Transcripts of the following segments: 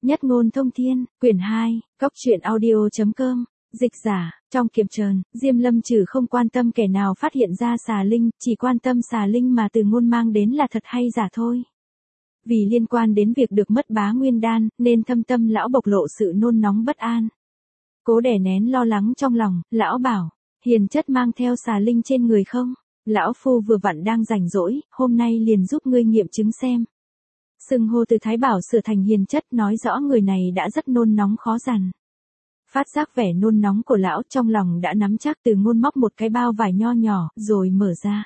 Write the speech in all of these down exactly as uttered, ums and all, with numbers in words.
Nhất ngôn thông thiên, quyển hai, cóc truyện audio.com, dịch giả, trong kiệm trờn, Diêm Lâm Trừ không quan tâm kẻ nào phát hiện ra xà linh, chỉ quan tâm xà linh mà Từ Ngôn mang đến là thật hay giả thôi. Vì liên quan đến việc được mất Bá Nguyên Đan, nên thâm tâm lão bộc lộ sự nôn nóng bất an. Cố đè nén lo lắng trong lòng, lão bảo, hiền chất mang theo xà linh trên người không? Lão phu vừa vặn đang rảnh rỗi, hôm nay liền giúp ngươi nghiệm chứng xem. Xưng hô từ Thái Bảo sửa thành hiền chất nói rõ người này đã rất nôn nóng khó dằn. Phát giác vẻ nôn nóng của lão trong lòng đã nắm chắc. Từ Ngôn móc một cái bao vải nho nhỏ, rồi mở ra.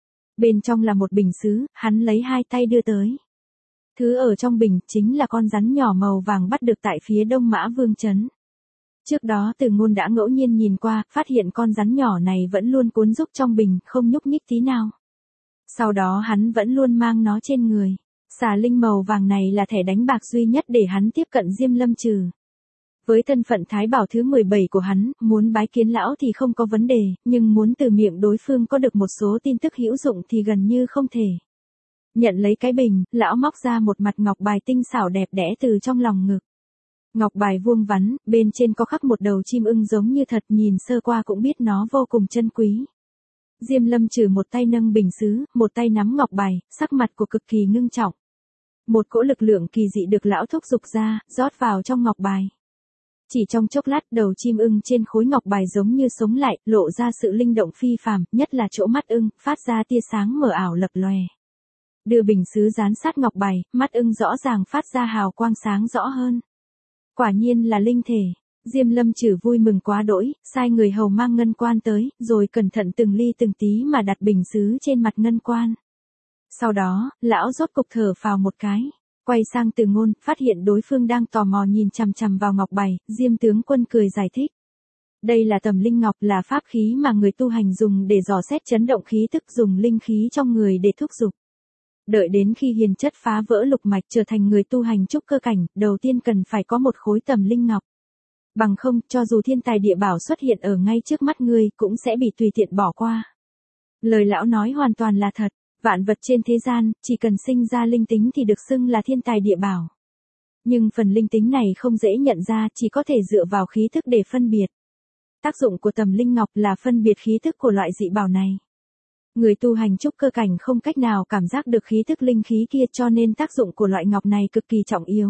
Bên trong là một bình sứ, hắn lấy hai tay đưa tới. Thứ ở trong bình chính là con rắn nhỏ màu vàng bắt được tại phía Đông Mã Vương Trấn. Trước đó Từ Ngôn đã ngẫu nhiên nhìn qua, phát hiện con rắn nhỏ này vẫn luôn cuốn rúc trong bình, không nhúc nhích tí nào. Sau đó hắn vẫn luôn mang nó trên người. Xà linh màu vàng này là thẻ đánh bạc duy nhất để hắn tiếp cận Diêm Lâm Trừ. Với thân phận Thái Bảo thứ mười bảy của hắn, muốn bái kiến lão thì không có vấn đề, nhưng muốn từ miệng đối phương có được một số tin tức hữu dụng thì gần như không thể. Nhận lấy cái bình, lão móc ra một mặt ngọc bài tinh xảo đẹp đẽ từ trong lòng ngực. Ngọc bài vuông vắn, bên trên có khắc một đầu chim ưng giống như thật, nhìn sơ qua cũng biết nó vô cùng chân quý. Diêm Lâm Trừ một tay nâng bình sứ, một tay nắm ngọc bài, sắc mặt của cực kỳ ngưng trọng. Một cỗ lực lượng kỳ dị được lão thúc giục ra, rót vào trong ngọc bài. Chỉ trong chốc lát, đầu chim ưng trên khối ngọc bài giống như sống lại, lộ ra sự linh động phi phàm, nhất là chỗ mắt ưng, phát ra tia sáng mờ ảo lập lòe. Đưa bình sứ dán sát ngọc bài, mắt ưng rõ ràng phát ra hào quang sáng rõ hơn. Quả nhiên là linh thể. Diêm Lâm Trừ vui mừng quá đỗi, sai người hầu mang ngân quan tới, rồi cẩn thận từng ly từng tí mà đặt bình sứ trên mặt ngân quan. Sau đó, lão rốt cục thở phào một cái, quay sang Từ Ngôn, phát hiện đối phương đang tò mò nhìn chằm chằm vào ngọc bài. Diêm tướng quân cười giải thích. Đây là tầm linh ngọc, là pháp khí mà người tu hành dùng để dò xét chấn động khí tức, dùng linh khí trong người để thúc giục. Đợi đến khi hiền chất phá vỡ lục mạch trở thành người tu hành trúc cơ cảnh, đầu tiên cần phải có một khối tầm linh ngọc. Bằng không, cho dù thiên tài địa bảo xuất hiện ở ngay trước mắt ngươi, cũng sẽ bị tùy tiện bỏ qua. Lời lão nói hoàn toàn là thật, vạn vật trên thế gian, chỉ cần sinh ra linh tính thì được xưng là thiên tài địa bảo. Nhưng phần linh tính này không dễ nhận ra, chỉ có thể dựa vào khí thức để phân biệt. Tác dụng của tầm linh ngọc là phân biệt khí thức của loại dị bảo này. Người tu hành trúc cơ cảnh không cách nào cảm giác được khí thức linh khí kia, cho nên tác dụng của loại ngọc này cực kỳ trọng yếu.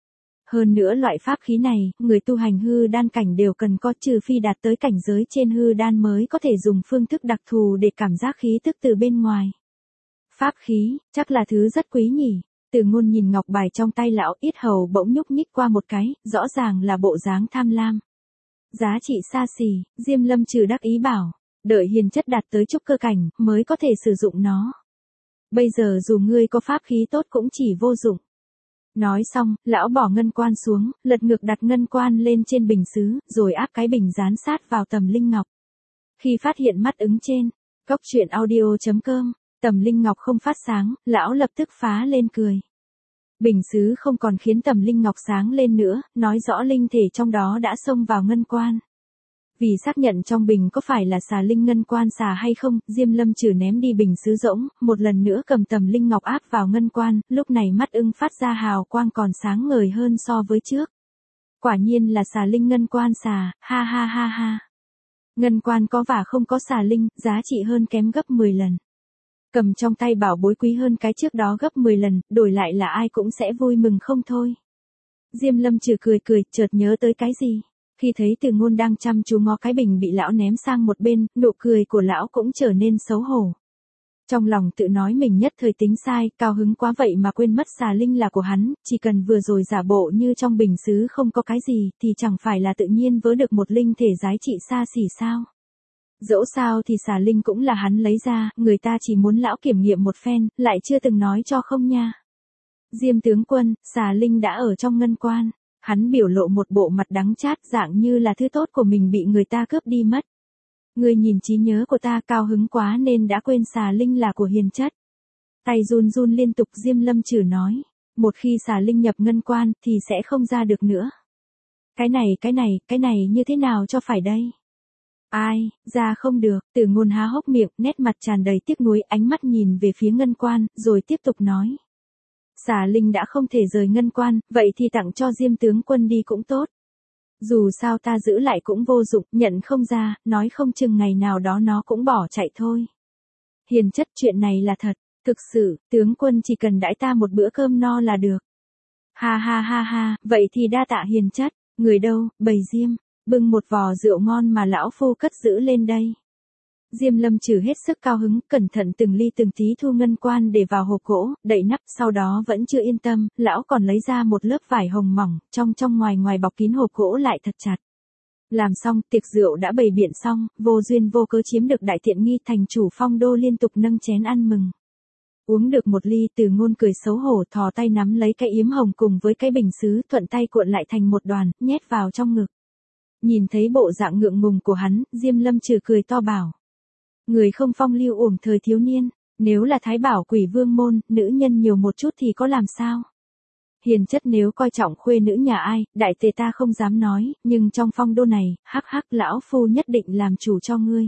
Hơn nữa loại pháp khí này, người tu hành hư đan cảnh đều cần có, trừ phi đạt tới cảnh giới trên hư đan mới có thể dùng phương thức đặc thù để cảm giác khí tức từ bên ngoài. Pháp khí, chắc là thứ rất quý nhỉ. Từ Ngôn nhìn ngọc bài trong tay lão, yết hầu bỗng nhúc nhích qua một cái, rõ ràng là bộ dáng tham lam. Giá trị xa xỉ, Diêm Lâm Trừ đắc ý bảo, đợi hiền chất đạt tới trúc cơ cảnh, mới có thể sử dụng nó. Bây giờ dù ngươi có pháp khí tốt cũng chỉ vô dụng. Nói xong, lão bỏ ngân quan xuống, lật ngược đặt ngân quan lên trên bình sứ, rồi áp cái bình dán sát vào tầm linh ngọc. Khi phát hiện mắt ứng trên, cóc truyện audio.com, tầm linh ngọc không phát sáng, lão lập tức phá lên cười. Bình sứ không còn khiến tầm linh ngọc sáng lên nữa, nói rõ linh thể trong đó đã xông vào ngân quan. Vì xác nhận trong bình có phải là xà linh ngân quan xà hay không, Diêm Lâm Trừ ném đi bình sứ rỗng, một lần nữa cầm tầm linh ngọc áp vào ngân quan, lúc này mắt ưng phát ra hào quang còn sáng ngời hơn so với trước. Quả nhiên là xà linh ngân quan xà, ha ha ha ha. Ngân quan có và không có xà linh, giá trị hơn kém gấp mười lần. Cầm trong tay bảo bối quý hơn cái trước đó gấp mười lần, đổi lại là ai cũng sẽ vui mừng không thôi. Diêm Lâm Trừ cười cười, chợt nhớ tới cái gì. Khi thấy Từ Ngôn đang chăm chú ngó cái bình bị lão ném sang một bên, nụ cười của lão cũng trở nên xấu hổ. Trong lòng tự nói mình nhất thời tính sai, cao hứng quá vậy mà quên mất xà linh là của hắn, chỉ cần vừa rồi giả bộ như trong bình sứ không có cái gì, thì chẳng phải là tự nhiên vớ được một linh thể giá trị xa xỉ sao. Dẫu sao thì xà linh cũng là hắn lấy ra, người ta chỉ muốn lão kiểm nghiệm một phen, lại chưa từng nói cho không nha. Diêm tướng quân, xà linh đã ở trong ngân quan. Hắn biểu lộ một bộ mặt đắng chát, dạng như là thứ tốt của mình bị người ta cướp đi mất. Ngươi nhìn trí nhớ của ta, cao hứng quá nên đã quên xà linh là của hiền chất. Tay run run liên tục, Diêm Lâm Trừ nói, một khi xà linh nhập ngân quan thì sẽ không ra được nữa. Cái này, cái này, cái này như thế nào cho phải đây? Ai, ra không được. Từ Ngôn há hốc miệng, nét mặt tràn đầy tiếc nuối, ánh mắt nhìn về phía ngân quan, rồi tiếp tục nói. Xà Linh đã không thể rời ngân quan, vậy thì tặng cho Diêm tướng quân đi cũng tốt. Dù sao ta giữ lại cũng vô dụng, nhận không ra, nói không chừng ngày nào đó nó cũng bỏ chạy thôi. Hiền chất, chuyện này là thật, thực sự, tướng quân chỉ cần đãi ta một bữa cơm no là được. Ha ha ha ha, vậy thì đa tạ hiền chất, người đâu, bầy Diêm, bưng một vò rượu ngon mà lão phu cất giữ lên đây. Diêm Lâm Trừ hết sức cao hứng, cẩn thận từng ly từng tí thu ngân quan để vào hộp gỗ, đậy nắp, sau đó vẫn chưa yên tâm, lão còn lấy ra một lớp vải hồng mỏng, trong trong ngoài ngoài bọc kín hộp gỗ lại thật chặt. Làm xong, tiệc rượu đã bày biện xong, vô duyên vô cớ chiếm được đại tiện nghi, thành chủ Phong Đô liên tục nâng chén ăn mừng. Uống được một ly, Từ Ngôn cười xấu hổ thò tay nắm lấy cái yếm hồng cùng với cái bình sứ, thuận tay cuộn lại thành một đoàn, nhét vào trong ngực. Nhìn thấy bộ dạng ngượng ngùng của hắn, Diêm Lâm Trừ cười to bảo. Người không phong lưu uổng thời thiếu niên, nếu là Thái Bảo Quỷ Vương môn, nữ nhân nhiều một chút thì có làm sao? Hiền chất nếu coi trọng khuê nữ nhà ai, đại tề ta không dám nói, nhưng trong Phong Đô này, hắc hắc lão phu nhất định làm chủ cho ngươi.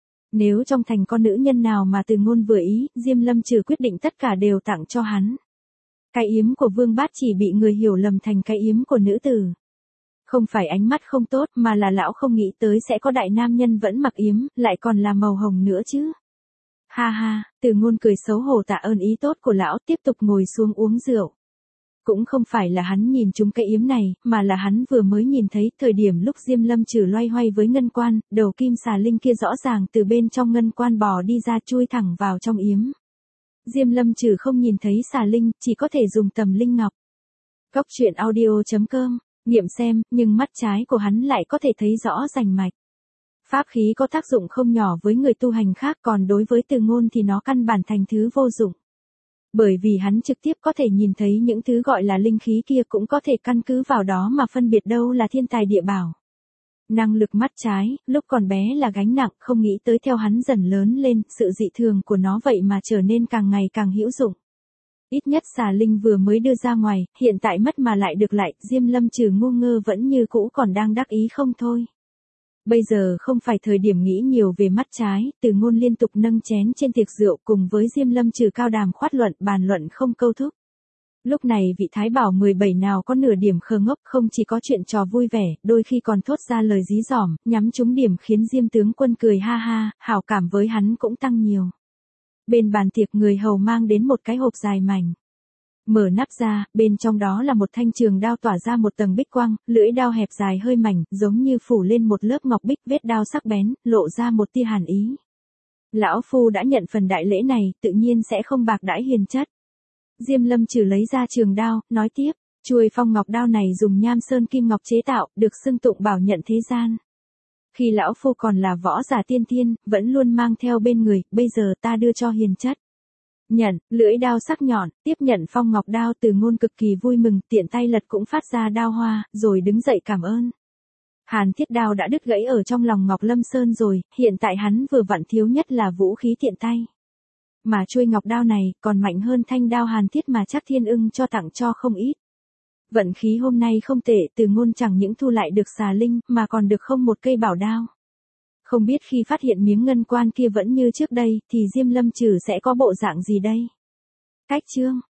Nếu trong thành con nữ nhân nào mà Từ Ngôn vừa ý, Diêm Lâm Trừ quyết định tất cả đều tặng cho hắn. Cái yếm của Vương Bát chỉ bị người hiểu lầm thành cái yếm của nữ tử. Không phải ánh mắt không tốt mà là lão không nghĩ tới sẽ có đại nam nhân vẫn mặc yếm, lại còn là màu hồng nữa chứ. Ha ha, Từ Ngôn cười xấu hổ tạ ơn ý tốt của lão, tiếp tục ngồi xuống uống rượu. Cũng không phải là hắn nhìn trúng cái yếm này, mà là hắn vừa mới nhìn thấy, thời điểm lúc Diêm Lâm Trừ loay hoay với ngân quan, đầu kim xà linh kia rõ ràng từ bên trong ngân quan bò đi ra chui thẳng vào trong yếm. Diêm Lâm Trừ không nhìn thấy xà linh, chỉ có thể dùng tầm linh ngọc. Góc truyện audio chấm com, nghiệm xem, nhưng mắt trái của hắn lại có thể thấy rõ rành mạch. Pháp khí có tác dụng không nhỏ với người tu hành khác, còn đối với Từ Ngôn thì nó căn bản thành thứ vô dụng. Bởi vì hắn trực tiếp có thể nhìn thấy những thứ gọi là linh khí kia, cũng có thể căn cứ vào đó mà phân biệt đâu là thiên tài địa bảo. Năng lực mắt trái, lúc còn bé là gánh nặng, không nghĩ tới theo hắn dần lớn lên, sự dị thường của nó vậy mà trở nên càng ngày càng hữu dụng. Ít nhất xà linh vừa mới đưa ra ngoài, hiện tại mất mà lại được lại, Diêm Lâm Trừ ngu ngơ vẫn như cũ còn đang đắc ý không thôi. Bây giờ không phải thời điểm nghĩ nhiều về mắt trái, Từ Ngôn liên tục nâng chén trên tiệc rượu cùng với Diêm Lâm Trừ cao đàm khoát luận, bàn luận không câu thúc. Lúc này vị Thái Bảo mười bảy nào có nửa điểm khờ ngốc, không chỉ có chuyện trò vui vẻ, đôi khi còn thốt ra lời dí dỏm, nhắm trúng điểm khiến Diêm tướng quân cười ha ha, hảo cảm với hắn cũng tăng nhiều. Bên bàn tiệc người hầu mang đến một cái hộp dài mảnh. Mở nắp ra, bên trong đó là một thanh trường đao tỏa ra một tầng bích quang, lưỡi đao hẹp dài hơi mảnh, giống như phủ lên một lớp ngọc bích, vết đao sắc bén, lộ ra một tia hàn ý. Lão phu đã nhận phần đại lễ này, tự nhiên sẽ không bạc đãi hiền chất. Diêm Lâm Trừ lấy ra trường đao, nói tiếp, chuôi phong ngọc đao này dùng nham sơn kim ngọc chế tạo, được xưng tụng bảo nhận thế gian. Khi lão phu còn là võ giả tiên thiên, vẫn luôn mang theo bên người, bây giờ ta đưa cho hiền chất. Nhận, lưỡi đao sắc nhọn, tiếp nhận phong ngọc đao, Từ Ngôn cực kỳ vui mừng, tiện tay lật cũng phát ra đao hoa, rồi đứng dậy cảm ơn. Hàn thiết đao đã đứt gãy ở trong lòng Ngọc Lâm Sơn rồi, hiện tại hắn vừa vặn thiếu nhất là vũ khí tiện tay. Mà chuôi ngọc đao này, còn mạnh hơn thanh đao hàn thiết mà chắc Thiên Ưng cho tặng cho không ít. Vận khí hôm nay không tệ, Từ Ngôn chẳng những thu lại được xà linh, mà còn được không một cây bảo đao. Không biết khi phát hiện miếng ngân quan kia vẫn như trước đây, thì Diêm Lâm Trừ sẽ có bộ dạng gì đây? Cách chương